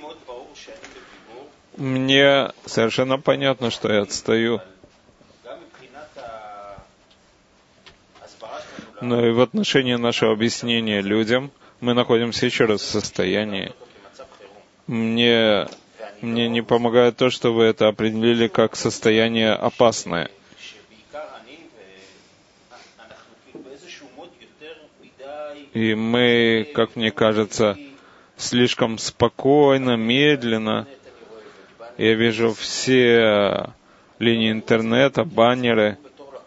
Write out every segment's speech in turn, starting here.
Мне совершенно понятно, что я отстаю. Но и в отношении нашего объяснения людям мы находимся еще раз в состоянии. Мне не помогает то, что вы это определили как состояние опасное. И мы, как мне кажется, слишком спокойно, медленно. Я вижу все линии интернета, баннеры.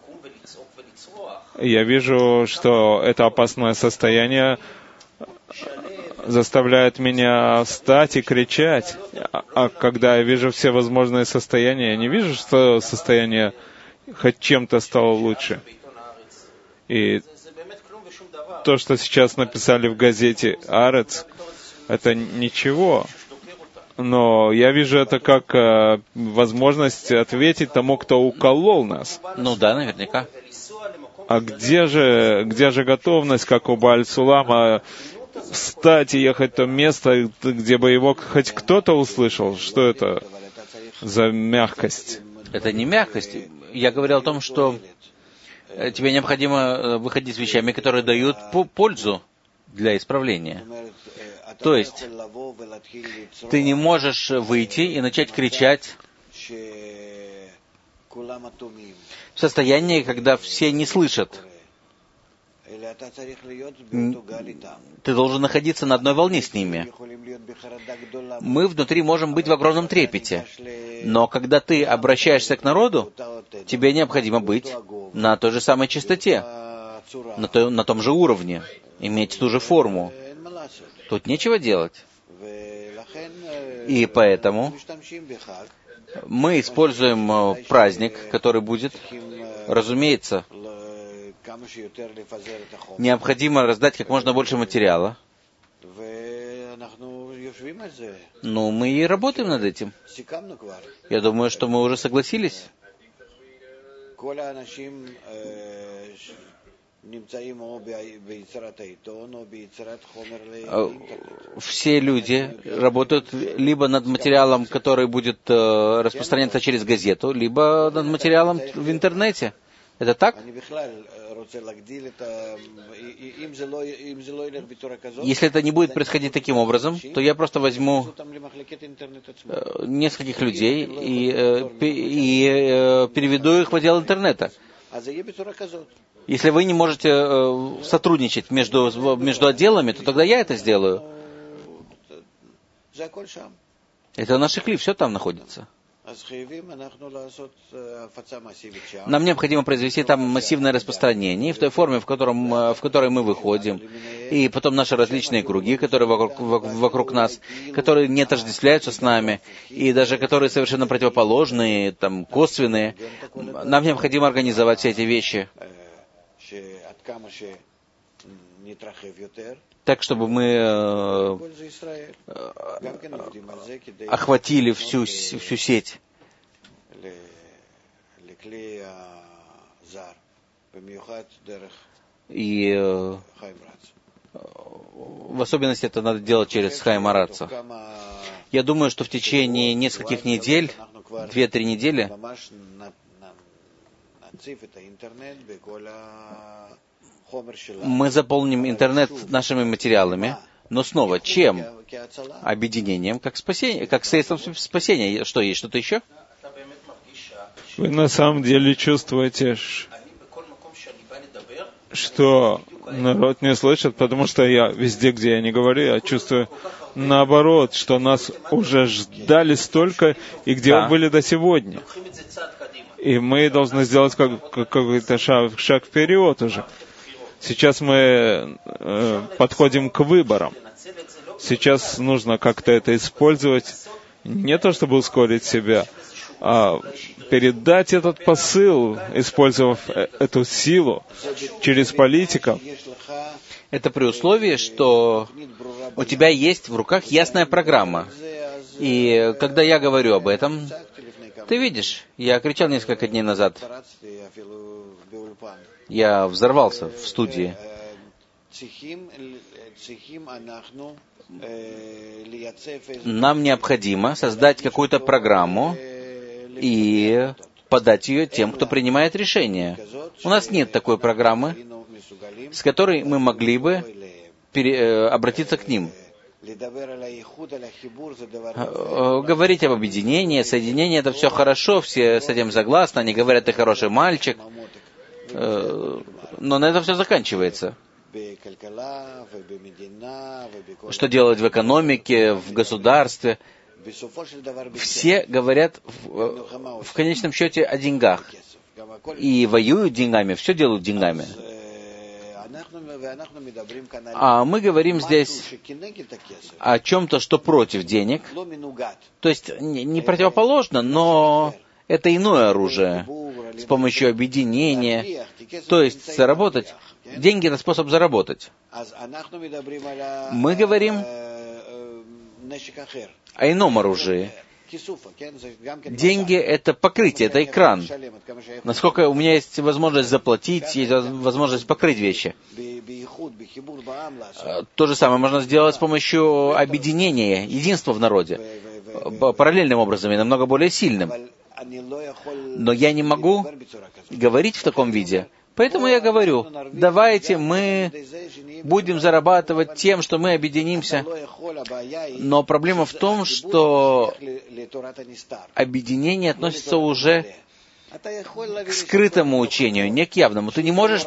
Я вижу, что это опасное состояние заставляет меня встать и кричать. А когда я вижу все возможные состояния, я не вижу, что состояние хоть чем-то стало лучше. И то, что сейчас написали в газете «Арец», это ничего. Но я вижу это как возможность ответить тому, кто уколол нас. Ну да, наверняка. А где же готовность, как у Бааль-Сулама, встать и ехать в то место, где бы его хоть кто-то услышал? Что это за мягкость? Это не мягкость. Я говорил о том, что тебе необходимо выходить с вещами, которые дают пользу для исправления. То есть, ты не можешь выйти и начать кричать в состоянии, когда все не слышат. Ты должен находиться на одной волне с ними. Мы внутри можем быть в огромном трепете. Но когда ты обращаешься к народу, тебе необходимо быть на той же самой частоте, на том же уровне, иметь ту же форму. Тут нечего делать. И поэтому мы используем праздник, который будет. Разумеется, необходимо раздать как можно больше материала. Ну, мы и работаем над этим. Я думаю, что мы уже согласились. Все люди работают либо над материалом, который будет распространяться через газету, либо над материалом в интернете. Это так? Если это не будет происходить таким образом, то я просто возьму нескольких людей и переведу их в отдел интернета. Если вы не можете сотрудничать между отделами, то тогда я это сделаю. Это наш клип, все там находится. Нам необходимо произвести там массивное распространение в той форме, в которой мы выходим, и потом наши различные круги, которые вокруг нас, которые не отождествляются с нами, и даже которые совершенно противоположные, там, косвенные. Нам необходимо организовать все эти вещи так, чтобы мы охватили всю сеть. И в особенности это надо делать через Хаим Араца. Я думаю, что в течение нескольких недель, 2-3 недели, мы заполним интернет нашими материалами, но снова, чем? Объединением, как спасение, как средством спасения. Что, есть что-то еще? Вы на самом деле чувствуете, что народ не слышит, потому что я везде, где я не говорю, я чувствую наоборот, что нас уже ждали столько, и где вы были до сегодня. И мы должны сделать какой-то шаг вперед уже. Сейчас мы подходим к выборам. Сейчас нужно как-то это использовать, не то чтобы ускорить себя, а передать этот посыл, использовав эту силу через политиков. Это при условии, что у тебя есть в руках ясная программа. И когда я говорю об этом, ты видишь, я кричал несколько дней назад. Я взорвался в студии. нам необходимо создать какую-то программу и подать ее тем, кто принимает решения. У нас нет такой программы, с которой мы могли бы обратиться к ним. Говорить об объединении, соединении — это все хорошо, все с этим согласны, они говорят, ты хороший мальчик, но на этом все заканчивается. Что делать в экономике, в государстве? Все говорят в конечном счете о деньгах. И воюют деньгами, все делают деньгами. А мы говорим здесь о чем-то, что против денег. То есть не противоположно, но это иное оружие. С помощью объединения. То есть заработать. Деньги — это способ заработать. Мы говорим о ином оружии. Деньги — это покрытие, это экран. Насколько у меня есть возможность заплатить, есть возможность покрыть вещи. То же самое можно сделать с помощью объединения, единства в народе. Параллельным образом и намного более сильным. Но я не могу говорить в таком виде. Поэтому я говорю, давайте мы будем зарабатывать тем, что мы объединимся. Но проблема в том, что объединение относится уже к скрытому учению, не к явному. Ты не можешь...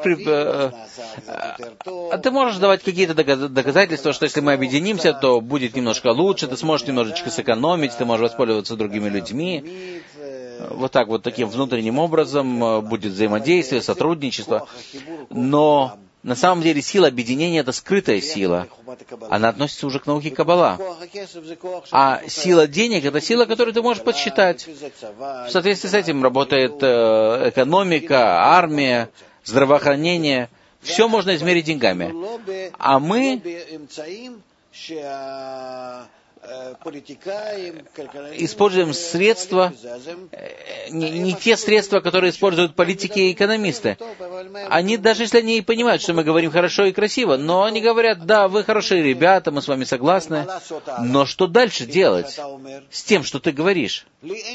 Ты можешь давать какие-то доказательства, что если мы объединимся, то будет немножко лучше, ты сможешь немножечко сэкономить, ты можешь воспользоваться другими людьми. Вот так вот, таким внутренним образом будет взаимодействие, сотрудничество. Но на самом деле сила объединения — это скрытая сила. Она относится уже к науке Каббала. А сила денег — это сила, которую ты можешь подсчитать. В соответствии с этим работает экономика, армия, здравоохранение. Все можно измерить деньгами. А мы используем средства, не те средства, которые используют политики и экономисты. Они, даже если они и понимают, что мы говорим хорошо и красиво, но они говорят, да, вы хорошие ребята, мы с вами согласны, но что дальше делать с тем, что ты говоришь?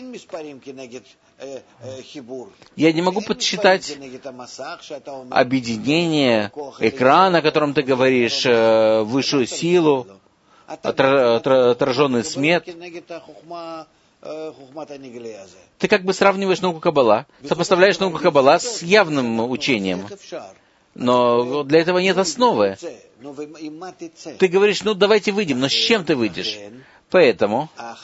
Я не могу подсчитать объединение, экран, о котором ты говоришь, высшую силу, отраженный свет. Ты как бы сравниваешь науку Каббала, сопоставляешь науку Каббала с явным учением. Но для этого нет основы. Ты говоришь, ну давайте выйдем, но с чем ты выйдешь? Поэтому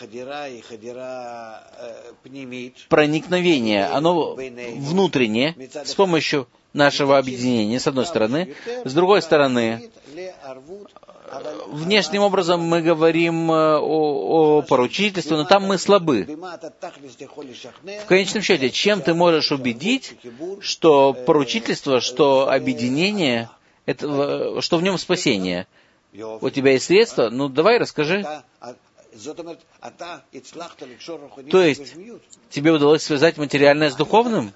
проникновение, оно внутреннее, с помощью нашего объединения, с одной стороны. С другой стороны, внешним образом мы говорим о поручительстве, но там мы слабы. В конечном счете, чем ты можешь убедить, что поручительство, что объединение, это, что в нем спасение? У тебя есть средства? Ну, давай расскажи. То есть, тебе удалось связать материальное с духовным?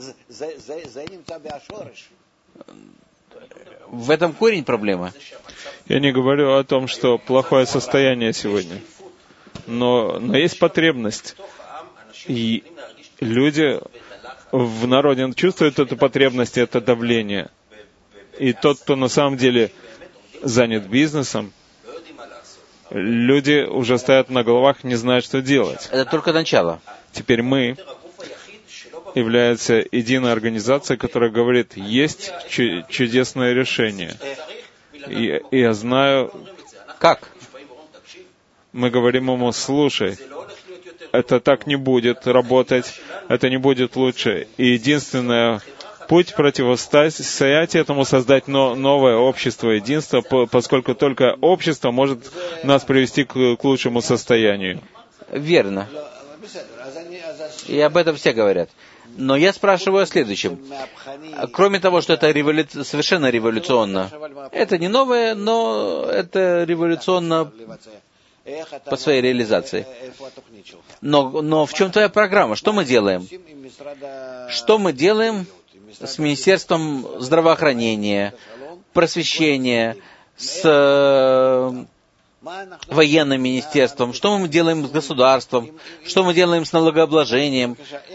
В этом корень проблемы. Я не говорю о том, что плохое состояние сегодня, но есть потребность. И люди в народе чувствуют эту потребность, это давление. И тот, кто на самом деле занят бизнесом, люди уже стоят на головах, не знают, что делать. Это только начало. Теперь мы является единой организацией, которая говорит, есть чудесное решение. И я знаю... Как? Мы говорим ему, слушай, это так не будет работать, это не будет лучше. И единственный путь противостоять этому, создать новое общество единства, поскольку только общество может нас привести к лучшему состоянию. Верно. И об этом все говорят. Но я спрашиваю о следующем. Кроме того, что это совершенно революционно, это не новое, но это революционно по своей реализации. Но в чем твоя программа? Что мы делаем? Что мы делаем с Министерством здравоохранения, просвещения, с военным министерством, что мы делаем с государством, что мы делаем с налогообложением.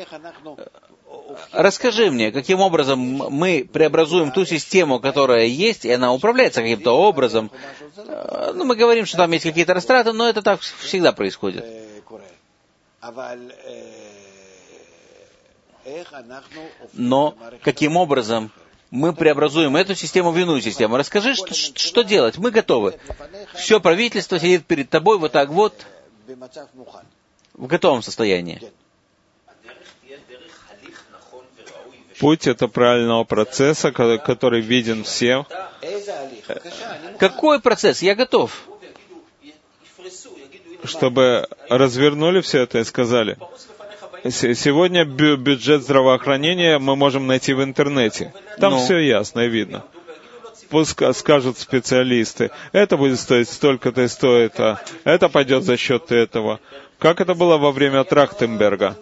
Расскажи мне, каким образом мы преобразуем ту систему, которая есть, и она управляется каким-то образом. Ну, мы говорим, что там есть какие-то растраты, но это так всегда происходит. Но каким образом мы преобразуем эту систему в иную систему? Расскажи, что делать? Мы готовы. Все правительство сидит перед тобой вот так вот, в готовом состоянии. Путь это правильного процесса, который виден всем. Какой процесс? Я готов. Чтобы развернули все это и сказали. Сегодня бюджет здравоохранения мы можем найти в интернете. Там все ясно и видно. Пусть скажут специалисты, это будет стоить столько-то и стоит, а это пойдет за счет этого. Как это было во время Трахтенберга?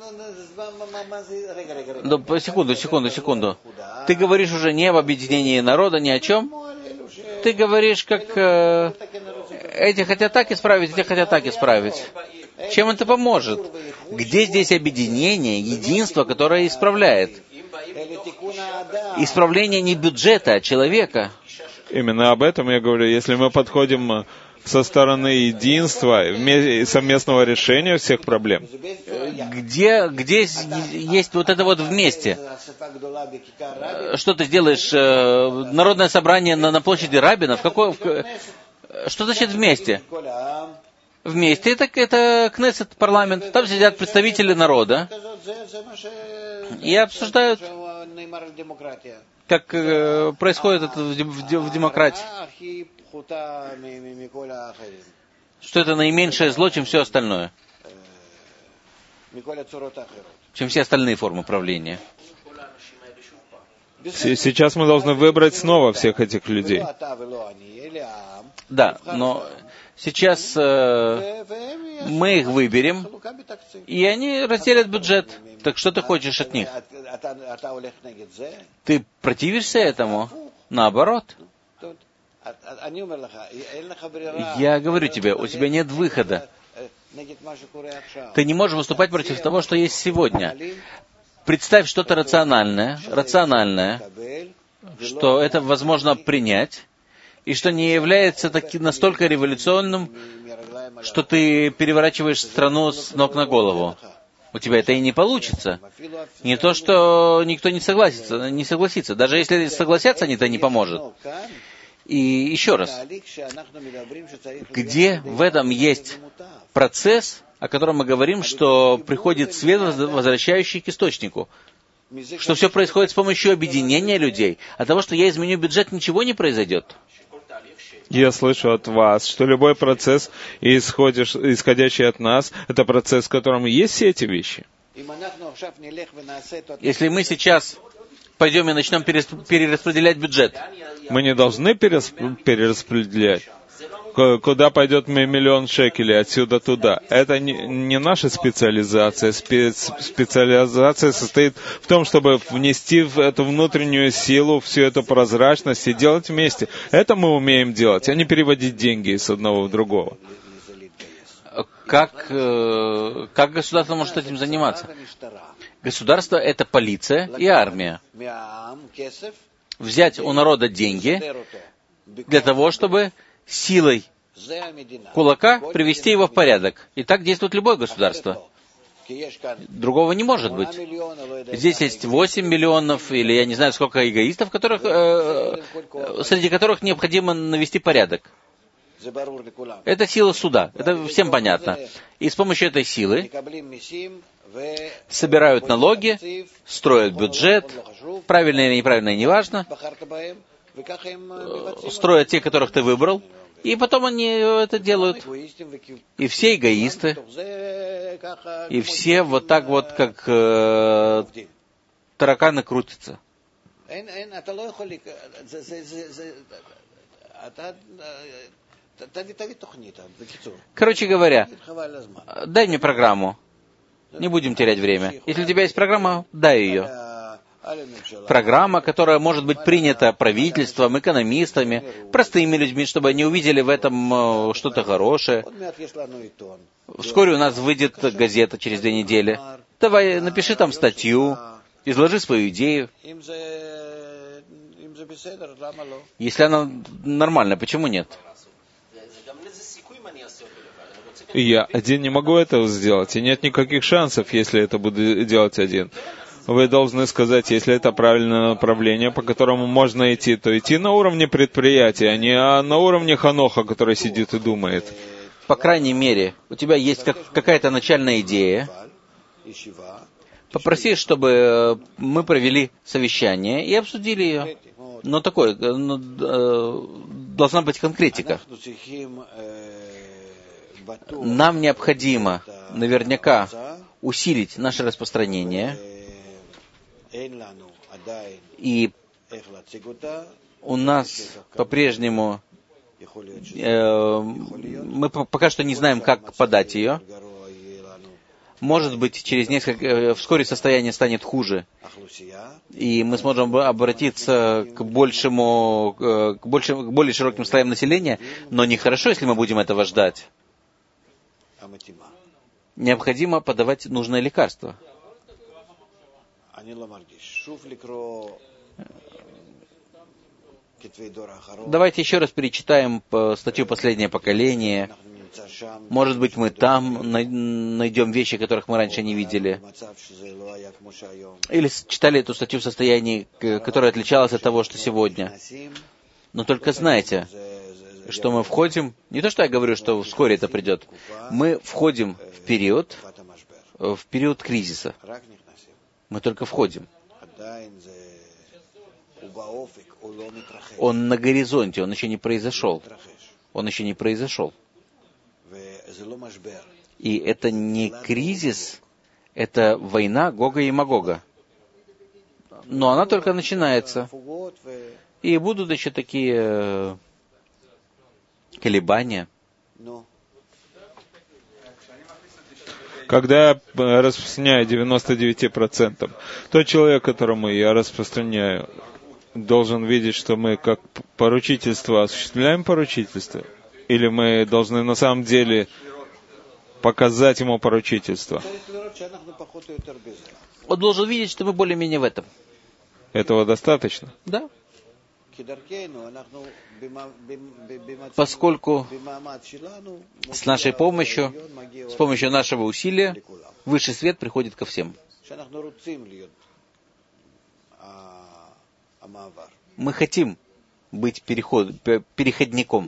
Ну, секунду. Ты говоришь уже не об объединении народа, ни о чем. Ты говоришь, как эти хотят так исправить, эти хотят так исправить. Чем это поможет? Где здесь объединение, единство, которое исправляет? Исправление не бюджета, а человека. Именно об этом я говорю. Если мы подходим со стороны единства, совместного решения всех проблем. Где есть вот это вот вместе? Что ты сделаешь? Народное собрание на площади Рабина? Что значит вместе? Вместе это Кнессет, парламент. Там сидят представители народа и обсуждают, как происходит это в демократии. Что это наименьшее зло, чем все остальное. Чем все остальные формы правления. Сейчас мы должны выбрать снова всех этих людей. Да, но сейчас мы их выберем, и они разделят бюджет. Так что ты хочешь от них? Ты противишься этому? Наоборот. Я говорю тебе, у тебя нет выхода. Ты не можешь выступать против того, что есть сегодня. Представь что-то рациональное, что это возможно принять, и что не является настолько революционным, что ты переворачиваешь страну с ног на голову. У тебя это и не получится. Не то, что никто не согласится. Даже если согласятся, это не поможет. И еще раз, где в этом есть процесс, о котором мы говорим, что приходит свет, возвращающий к источнику, что все происходит с помощью объединения людей, от того, что я изменю бюджет, ничего не произойдет. Я слышу от вас, что любой процесс, исходящий от нас, это процесс, в котором есть все эти вещи. Если мы сейчас пойдем и начнем перераспределять бюджет, мы не должны перераспределять. Куда пойдет миллион шекелей, отсюда туда. Это не наша специализация. Специализация состоит в том, чтобы внести в эту внутреннюю силу, всю эту прозрачность и делать вместе. Это мы умеем делать, а не переводить деньги с одного в другого. Как государство может этим заниматься? Государство — это полиция и армия. Взять у народа деньги для того, чтобы силой кулака привести его в порядок. И так действует любое государство. Другого не может быть. Здесь есть 8 миллионов, или я не знаю, сколько эгоистов, среди которых необходимо навести порядок. Это сила суда. Это всем понятно. И с помощью этой силы собирают налоги, строят бюджет, правильно или неправильно, неважно, строят те, которых ты выбрал, и потом они это делают. И все эгоисты, и все вот так вот, как тараканы крутятся. Короче говоря, дай мне программу. Не будем терять время. Если у тебя есть программа, дай ее. Программа, которая может быть принята правительством, экономистами, простыми людьми, чтобы они увидели в этом что-то хорошее. Вскоре у нас выйдет газета через 2 недели. Давай, напиши там статью, изложи свою идею. Если она нормальная, почему нет? Я один не могу этого сделать, и нет никаких шансов, если это буду делать один. Вы должны сказать, если это правильное направление, по которому можно идти, то идти на уровне предприятия, а не на уровне Ханоха, который сидит и думает. По крайней мере, у тебя есть какая-то начальная идея. Попроси, чтобы мы провели совещание и обсудили ее. Но такое, должна быть конкретика. Нам необходимо наверняка усилить наше распространение, и у нас по-прежнему мы пока что не знаем, как подать ее. Может быть, вскоре состояние станет хуже, и мы сможем обратиться к более широким слоям населения, но нехорошо, если мы будем этого ждать. Необходимо подавать нужное лекарство. Давайте еще раз перечитаем статью «Последнее поколение». Может быть, мы там найдем вещи, которых мы раньше не видели. Или читали эту статью в состоянии, которое отличалось от того, что сегодня. Но только знайте, что мы входим... Не то, что я говорю, что вскоре это придет. Мы входим в период кризиса. Мы только входим. Он на горизонте, он еще не произошел. Он еще не произошел. И это не кризис, это война Гога и Магога. Но она только начинается. И будут еще такие колебания. Когда я распространяю 99%, тот человек, которому я распространяю, должен видеть, что мы как поручительство осуществляем поручительство, или мы должны на самом деле показать ему поручительство. Он должен видеть, что мы более-менее в этом. Этого достаточно? Да. Поскольку с нашей помощью, с помощью нашего усилия, высший свет приходит ко всем. Мы хотим быть переходником.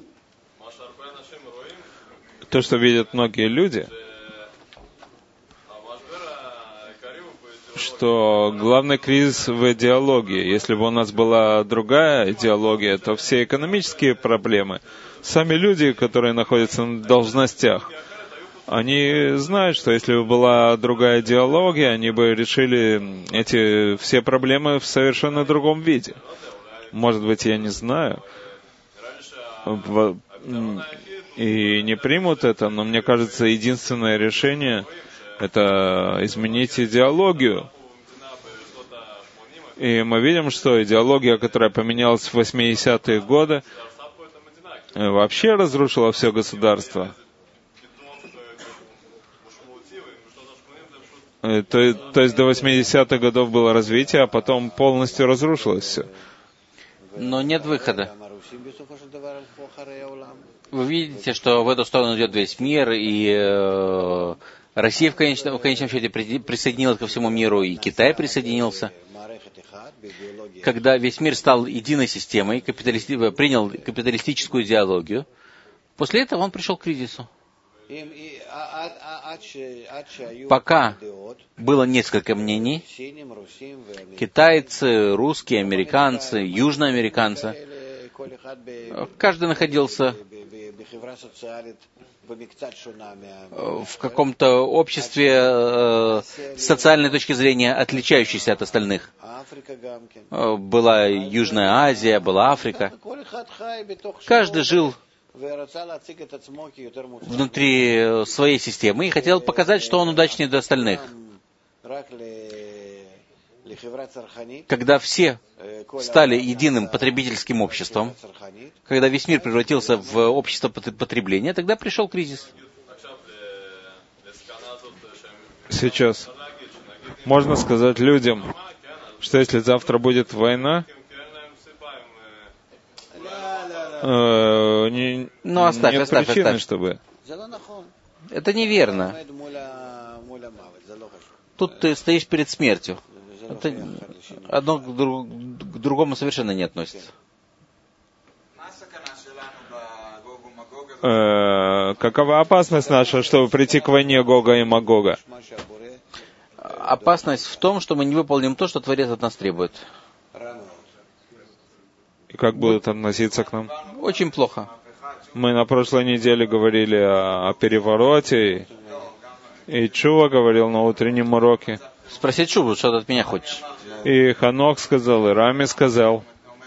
То, что видят многие люди, что главный кризис в идеологии. Если бы у нас была другая идеология, то все экономические проблемы, сами люди, которые находятся на должностях, они знают, что если бы была другая идеология, они бы решили эти все проблемы в совершенно другом виде. Может быть, я не знаю, и не примут это, но мне кажется, единственное решение — это изменить идеологию. И мы видим, что идеология, которая поменялась в 80-е годы, вообще разрушила все государство. То есть до 80-х годов было развитие, а потом полностью разрушилось все. Но нет выхода. Вы видите, что в эту сторону идет весь мир, и Россия в конечном счете присоединилась ко всему миру, и Китай присоединился. Когда весь мир стал единой системой, принял капиталистическую идеологию, после этого он пришел к кризису. Пока было несколько мнений, китайцы, русские, американцы, южноамериканцы, каждый находился в каком-то обществе с социальной точки зрения отличающейся от остальных. Была Южная Азия, была Африка. Каждый жил внутри своей системы и хотел показать, что он удачнее до остальных. когда все стали единым потребительским обществом, когда весь мир превратился в общество потребления, тогда пришел кризис. Сейчас можно сказать людям, что если завтра будет война, нет причины, чтобы... Это неверно. Тут ты стоишь перед смертью. Это одно к другому совершенно не относится. Какова опасность наша, чтобы прийти к войне Гога и Магога? Опасность в том, что мы не выполним то, что Творец от нас требует. И как будут относиться к нам? Очень плохо. Мы на прошлой неделе говорили о перевороте, и Чува говорил на утреннем уроке. Спроси Чуву, что ты от меня хочешь. И Ханок сказал, и Рами сказал.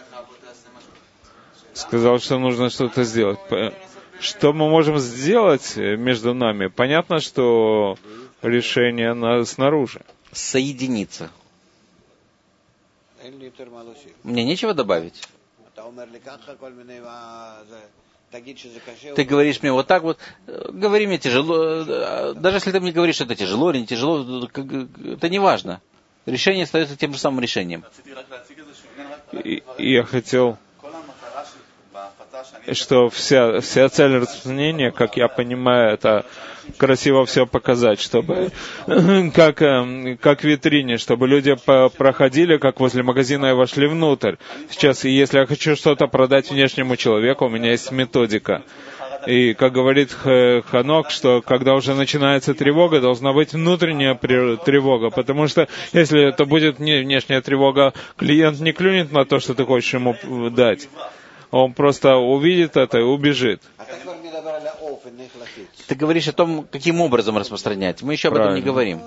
Сказал, что нужно что-то сделать. Что мы можем сделать между нами? Понятно, что решение снаружи. Соединиться. Мне нечего добавить. Ты говоришь мне вот так вот, говори мне тяжело, даже если ты мне говоришь, что это тяжело или не тяжело, это не важно. Решение остается тем же самым решением. И я хотел, что вся цель распространения, как я понимаю, это красиво все показать, чтобы как в витрине, чтобы люди проходили, как возле магазина и вошли внутрь. Сейчас, если я хочу что-то продать внешнему человеку, у меня есть методика. И, как говорит Ханок, что когда уже начинается тревога, должна быть внутренняя тревога, потому что если это будет не внешняя тревога, клиент не клюнет на то, что ты хочешь ему дать. Он просто увидит это и убежит. Ты говоришь о том, каким образом распространять. Мы еще об этом не говорим.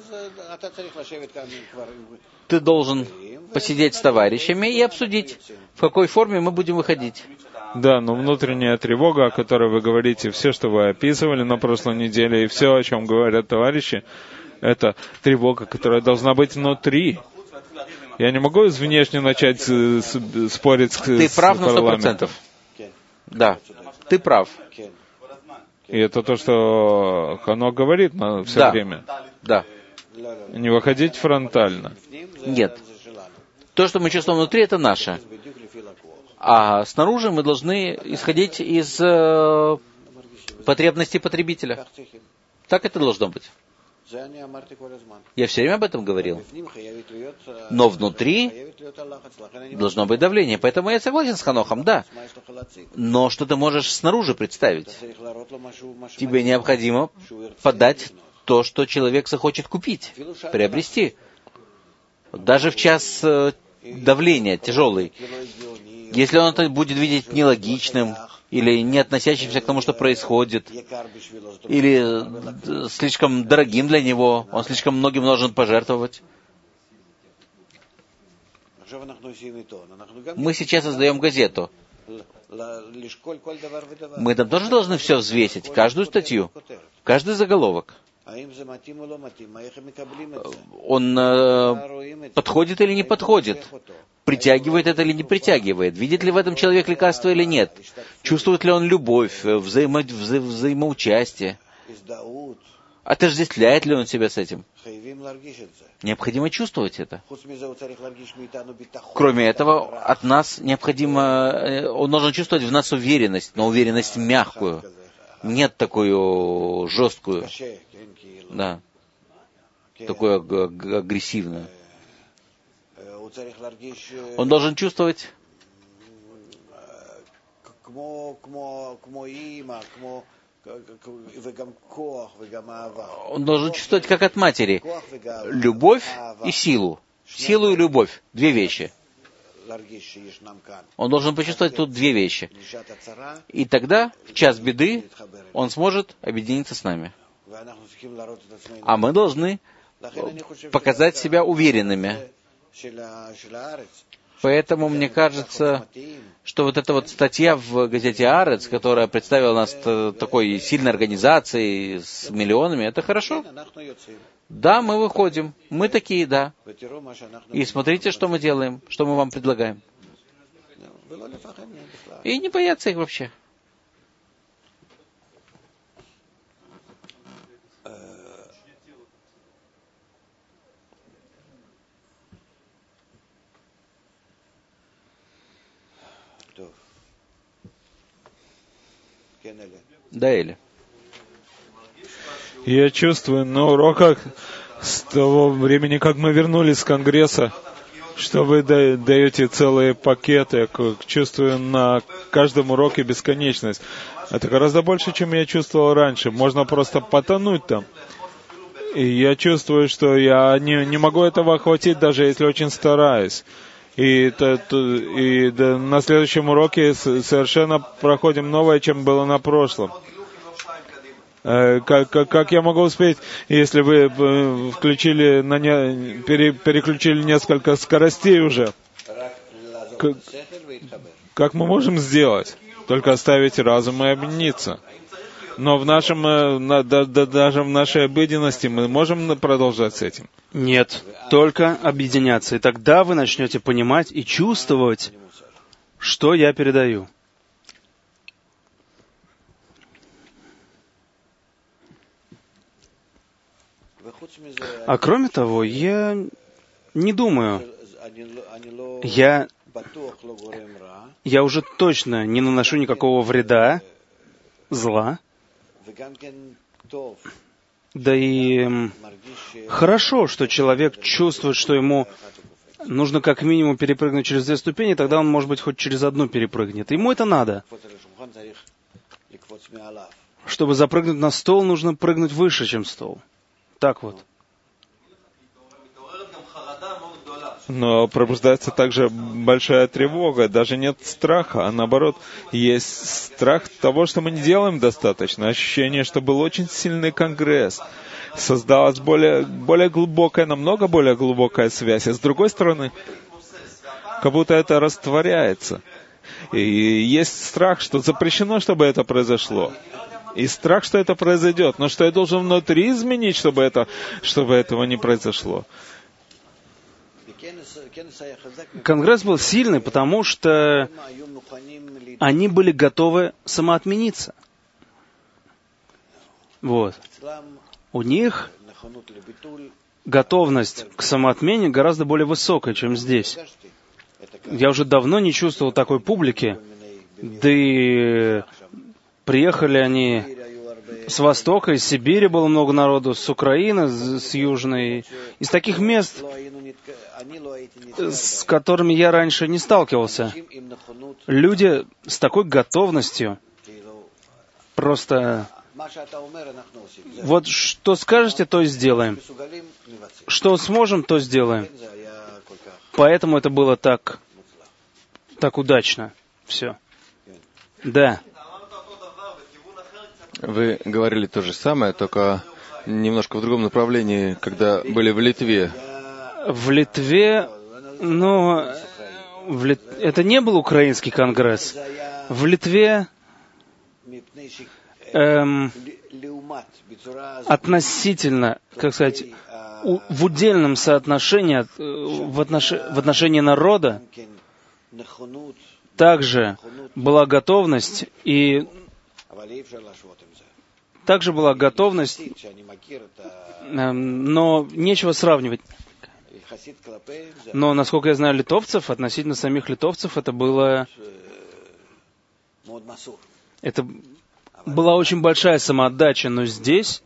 Ты должен посидеть с товарищами и обсудить, в какой форме мы будем выходить. Да, но внутренняя тревога, о которой вы говорите, все, что вы описывали на прошлой неделе, и все, о чем говорят товарищи, это тревога, которая должна быть внутри. Я не могу внешне начать спорить с парламентом. Ты прав на 100%. Да, ты прав. И это то, что Ханок говорит все время. Да. Не выходить фронтально. Нет. То, что мы чувствуем внутри, это наше. А снаружи мы должны исходить из потребностей потребителя. Так это должно быть. Я все время об этом говорил. Но внутри должно быть давление. Поэтому я согласен с Ханохом, да. Но что ты можешь снаружи представить? Тебе необходимо подать то, что человек захочет купить, приобрести. Даже в час давления тяжелый. Если он это будет видеть нелогичным, или не относящимся к тому, что происходит, или слишком дорогим для него, он слишком многим должен пожертвовать. Мы сейчас создаем газету. Мы там тоже должны все взвесить, каждую статью, каждый заголовок. Он подходит или не подходит? Притягивает это или не притягивает? Видит ли в этом человек лекарство или нет? Чувствует ли он любовь, взаимоучастие? Отождествляет ли он себя с этим? Необходимо чувствовать это. Кроме этого, от нас необходимо... Он должен чувствовать в нас уверенность, но уверенность мягкую. Нет такую жесткую. Да. Такую агрессивную. Он должен чувствовать как от матери любовь и силу. Силу и любовь. Две вещи. Он должен почувствовать тут две вещи. И тогда, в час беды, он сможет объединиться с нами. А мы должны показать себя уверенными. Поэтому мне кажется, что вот эта вот статья в газете «Арец», которая представила нас такой сильной организацией с миллионами, это хорошо. Да, мы выходим. Мы такие, да. И смотрите, что мы делаем, что мы вам предлагаем. И не бояться их вообще. Да, Эли. Я чувствую на уроках с того времени, как мы вернулись с Конгресса, что вы даете целые пакеты. Чувствую на каждом уроке бесконечность. Это гораздо больше, чем я чувствовал раньше. Можно просто потонуть там. И я чувствую, что я не могу этого охватить, даже если очень стараюсь. И на следующем уроке совершенно проходим новое, чем было на прошлом. Как я могу успеть, если вы переключили несколько скоростей уже? Как мы можем сделать? Только оставить разум и объединиться. Но даже в нашей обыденности мы можем продолжать с этим? Нет, только объединяться. И тогда вы начнете понимать и чувствовать, что я передаю. А кроме того, я не думаю, я уже точно не наношу никакого вреда, зла. Да и хорошо, что человек чувствует, что ему нужно как минимум перепрыгнуть через 2 ступени, тогда он, может быть, хоть через 1 перепрыгнет. Ему это надо. Чтобы запрыгнуть на стол, нужно прыгнуть выше, чем стол. Так вот. Но пробуждается также большая тревога, даже нет страха, а наоборот, есть страх того, что мы не делаем достаточно, ощущение, что был очень сильный конгресс, создалась более глубокая, намного более глубокая связь, и с другой стороны, как будто это растворяется. И есть страх, что запрещено, чтобы это произошло. И страх, что это произойдет, но что я должен внутри изменить, чтобы этого не произошло. Конгресс был сильный, потому что они были готовы самоотмениться. Вот. У них готовность к самоотмене гораздо более высокая, чем здесь. Я уже давно не чувствовал такой публики, да и приехали они с Востока, из Сибири было много народу, с Украины, с Южной, из таких мест, с которыми я раньше не сталкивался. Люди с такой готовностью, просто вот что скажете, то и сделаем. Что сможем, то сделаем. Поэтому это было так удачно. Все. Да. Вы говорили то же самое, только немножко в другом направлении, когда были в Литве. В Литве, это не был украинский конгресс. В Литве относительно, как сказать, в удельном соотношении, в отношении народа, также была готовность, но нечего сравнивать. Но, насколько я знаю литовцев, относительно самих литовцев, это была очень большая самоотдача, но здесь...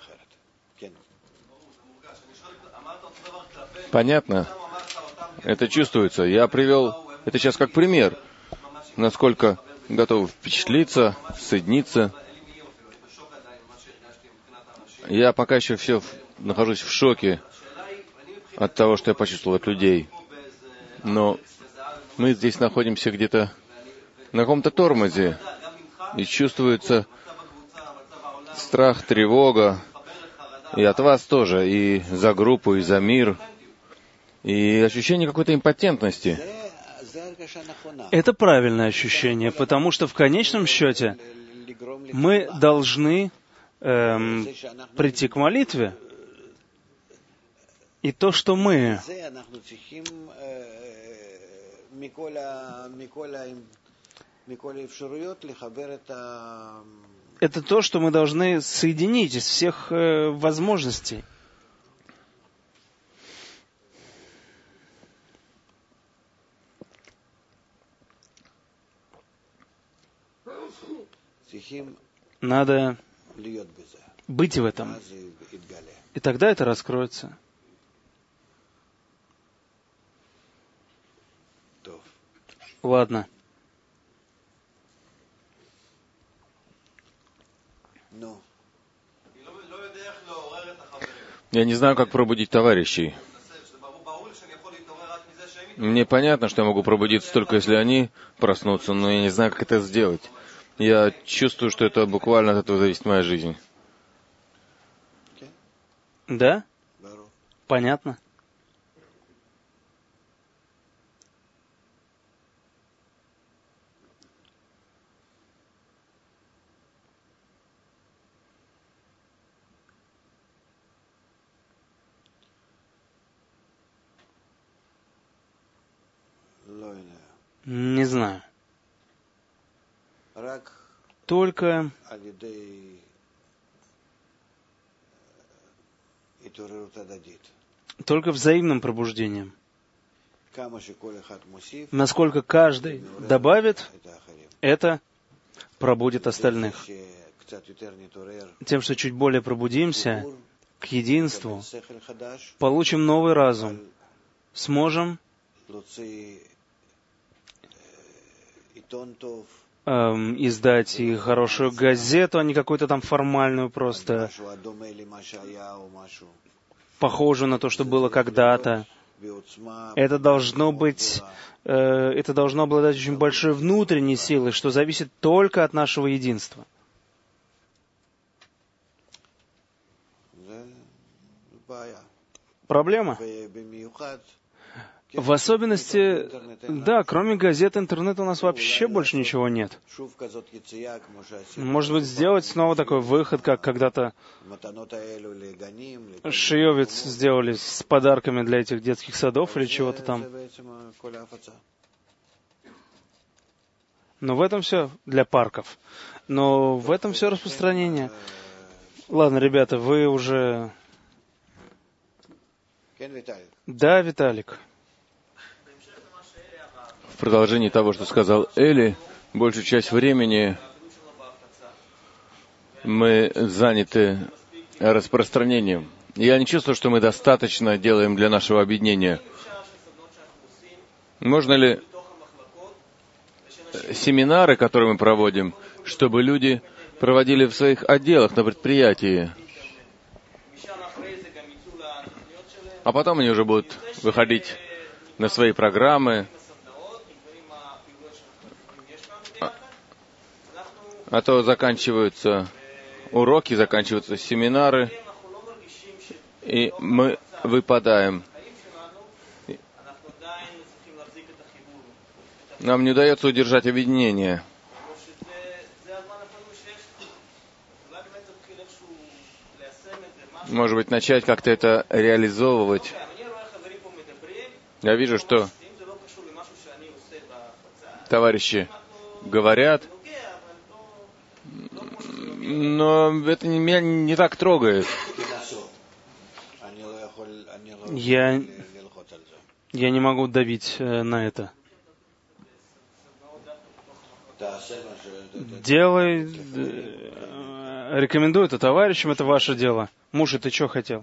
Понятно. Это чувствуется. Я привел это сейчас как пример, насколько готовы впечатлиться, соединиться. Я пока еще все нахожусь в шоке от того, что я почувствовал от людей. Но мы здесь находимся где-то на каком-то тормозе. И чувствуется страх, тревога. И от вас тоже, и за группу, и за мир. И ощущение какой-то импотентности. Это правильное ощущение, потому что в конечном счете мы должны прийти к молитве. И то, что мы это то, что мы должны соединить из всех возможностей. Надо быть в этом. И тогда это раскроется. Ладно. Я не знаю, как пробудить товарищей. Мне понятно, что я могу пробудиться только если они проснутся, но я не знаю, как это сделать. Я чувствую, что это буквально от этого зависит моя жизнь. Да? Понятно. Не знаю. Только взаимным пробуждением. Насколько каждый добавит, это пробудит остальных. Тем, что чуть более пробудимся к единству, получим новый разум, сможем издать и хорошую газету, а не какую-то там формальную, просто похожую на то, что было когда-то. Это должно быть, это должно обладать очень большой внутренней силой, что зависит только от нашего единства. Проблема. В особенности, да, кроме газет, интернета у нас вообще больше ничего нет. Может быть, сделать снова такой выход, как когда-то Шиовец сделали с подарками для этих детских садов или чего-то там. Но в этом все для парков. Но в этом все распространение. Ладно, ребята, вы уже... Да, Виталик. В продолжении того, что сказал Эли, большую часть времени мы заняты распространением. Я не чувствую, что мы достаточно делаем для нашего объединения. Можно ли семинары, которые мы проводим, чтобы люди проводили в своих отделах на предприятии, а потом они уже будут выходить на свои программы, а то заканчиваются уроки, заканчиваются семинары, и мы выпадаем. Нам не удается удержать объединение. Может быть, начать как-то это реализовывать. Я вижу, что товарищи говорят, но это меня не так трогает. Я не могу давить на это. Делай, рекомендую это товарищам, это ваше дело. Муж, ты что хотел?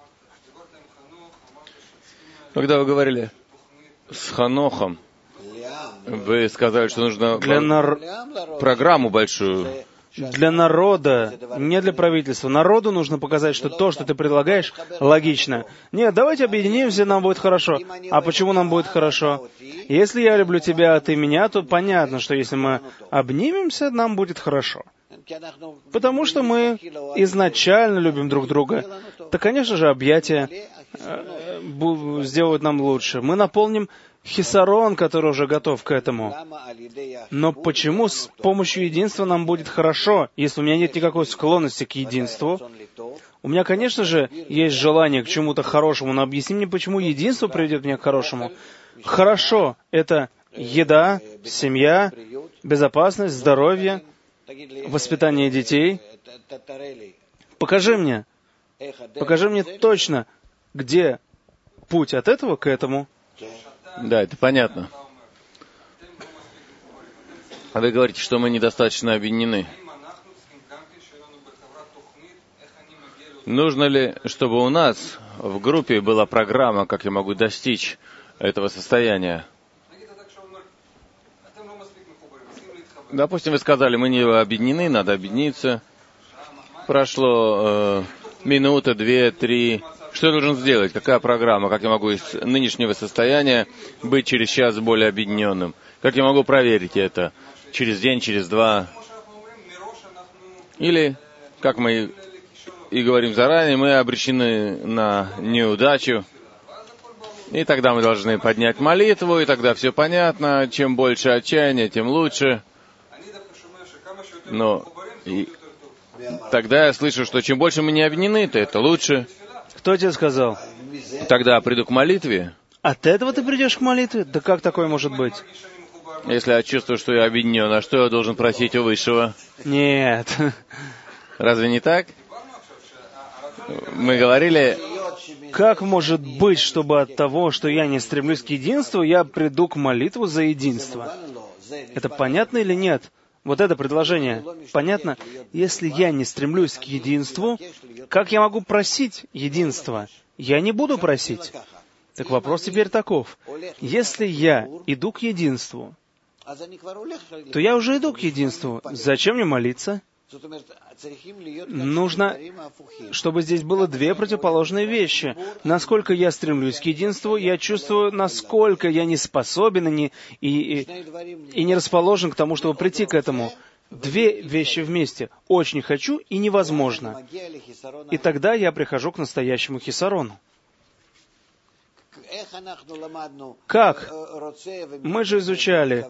Когда вы говорили с Ханохом, вы сказали, что нужно программу большую. Для народа, не для правительства. Народу нужно показать, что то, что ты предлагаешь, логично. Нет, давайте объединимся, нам будет хорошо. А почему нам будет хорошо? Если я люблю тебя, а ты меня, то понятно, что если мы обнимемся, нам будет хорошо. Потому что мы изначально любим друг друга. То, конечно же, объятия сделают нам лучше. Мы наполним хисарон, который уже готов к этому. Но почему с помощью единства нам будет хорошо, если у меня нет никакой склонности к единству? У меня, конечно же, есть желание к чему-то хорошему, но объясни мне, почему единство приведет меня к хорошему. Хорошо — это еда, семья, безопасность, здоровье, воспитание детей. Покажи мне точно, где путь от этого к этому. Да, это понятно. Вы говорите, что мы недостаточно объединены. Нужно ли, чтобы у нас в группе была программа, как я могу достичь этого состояния? Допустим, вы сказали, мы не объединены, надо объединиться. Прошло минута, 2, 3. Что я должен сделать? Какая программа? Как я могу из нынешнего состояния быть через час более объединенным? Как я могу проверить это? Через день, через 2? Или, как мы и говорим заранее, мы обречены на неудачу. И тогда мы должны поднять молитву, и тогда все понятно. Чем больше отчаяния, тем лучше. Но тогда я слышу, что чем больше мы не объединены, то это лучше. Кто тебе сказал? Тогда приду к молитве. От этого ты придешь к молитве? Да как такое может быть? Если я чувствую, что я объединен, а что я должен просить у Высшего? Нет. Разве не так? Мы говорили... Как может быть, чтобы от того, что я не стремлюсь к единству, я приду к молитву за единство? Это понятно или нет? Вот это предложение. Понятно? Если я не стремлюсь к единству, как я могу просить единства? Я не буду просить. Так вопрос теперь таков. Если я иду к единству, то я уже иду к единству. Зачем мне молиться? Нужно, чтобы здесь было две противоположные вещи. Насколько я стремлюсь к единству, я чувствую, насколько я не способен и не расположен к тому, чтобы прийти к этому. Две вещи вместе. Очень хочу и невозможно. И тогда я прихожу к настоящему хисарону. Как? Мы же изучали.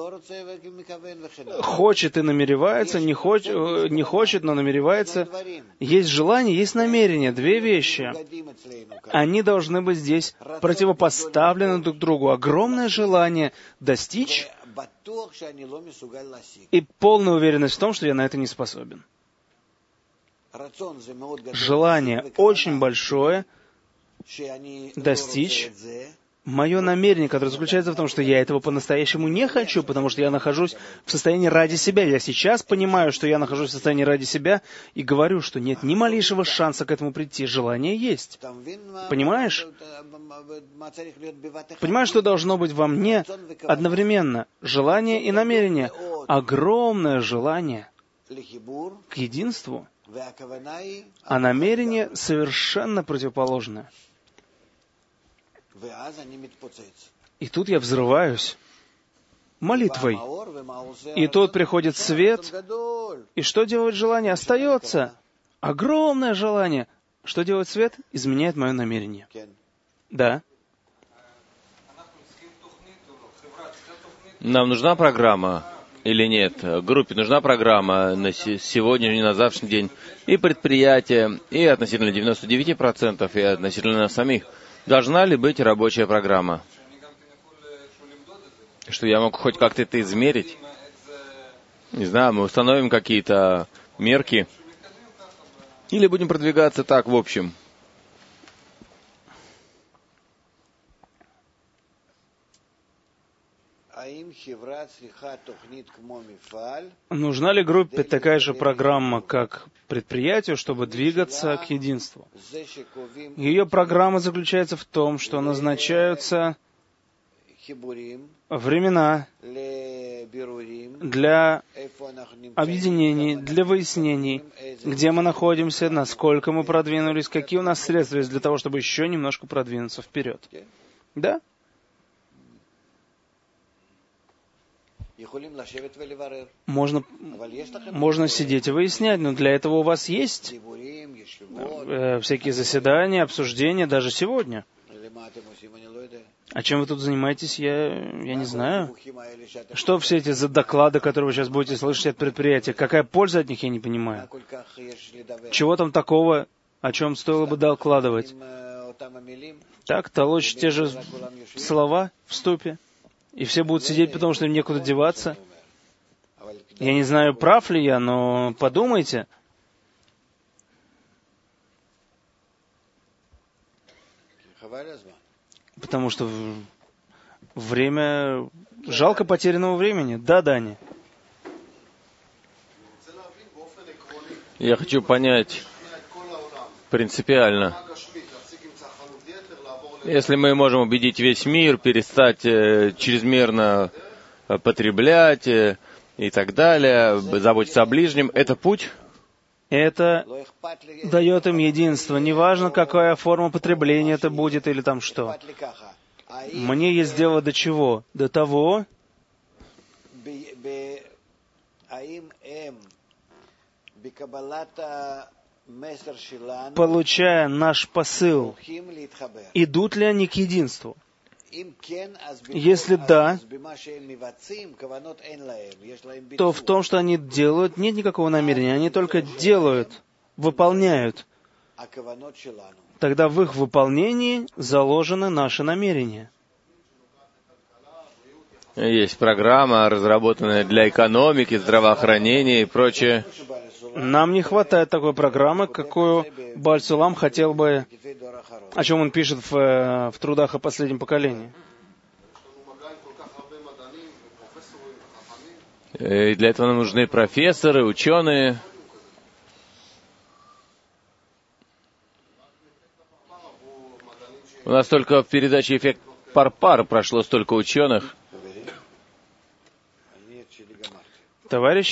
Хочет и намеревается, не хочет, но намеревается. Есть желание, есть намерение. Две вещи. Они должны быть здесь противопоставлены друг другу. Огромное желание достичь и полная уверенность в том, что я на это не способен. Желание очень большое достичь. Мое намерение, которое заключается в том, что я этого по-настоящему не хочу, потому что я нахожусь в состоянии ради себя. Я сейчас понимаю, что я нахожусь в состоянии ради себя, и говорю, что нет ни малейшего шанса к этому прийти. Желание есть. Понимаешь? Понимаешь, что должно быть во мне одновременно? Желание и намерение. Огромное желание к единству, а намерение совершенно противоположное. И тут я взрываюсь молитвой. И тут приходит свет. И что делает желание? Остается. Огромное желание. Что делает свет? Изменяет мое намерение. Да. Нам нужна программа или нет? Группе нужна программа на сегодняшний, на завтрашний день. И предприятие, и относительно 99%, и относительно нас самих. Должна ли быть рабочая программа? Что я мог хоть как-то это измерить? Не знаю, мы установим какие-то мерки. Или будем продвигаться так, в общем? Нужна ли группе такая же программа, как предприятию, чтобы двигаться к единству? Ее программа заключается в том, что назначаются времена для объединений, для выяснений, где мы находимся, насколько мы продвинулись, какие у нас средства есть для того, чтобы еще немножко продвинуться вперед. Да? Можно сидеть и выяснять, но для этого у вас есть всякие заседания, обсуждения, даже сегодня. А чем вы тут занимаетесь, я не знаю. Что все эти доклады, которые вы сейчас будете слышать от предприятия, какая польза от них, я не понимаю. Чего там такого, о чем стоило бы докладывать? Так, толочь те же слова в ступе, и все будут сидеть, потому что им некуда деваться. Я не знаю, прав ли я, но подумайте. Потому что время... Жалко потерянного времени. Да, Дани? Я хочу понять принципиально. Если мы можем убедить весь мир перестать чрезмерно потреблять и так далее, заботиться о ближнем, это путь? Это дает им единство. Неважно, какая форма потребления это будет или там что. Мне есть дело до чего? До того, получая наш посыл, идут ли они к единству? Если да, то в том, что они делают, нет никакого намерения. Они только делают, выполняют. Тогда в их выполнении заложены наши намерения. Есть программа, разработанная для экономики, здравоохранения и прочее. Нам не хватает такой программы, какую Бааль Сулам хотел бы, о чем он пишет в трудах о последнем поколении. И для этого нам нужны профессоры, ученые. У нас только в передаче «Эффект Парпар» прошло столько ученых. Товарищи,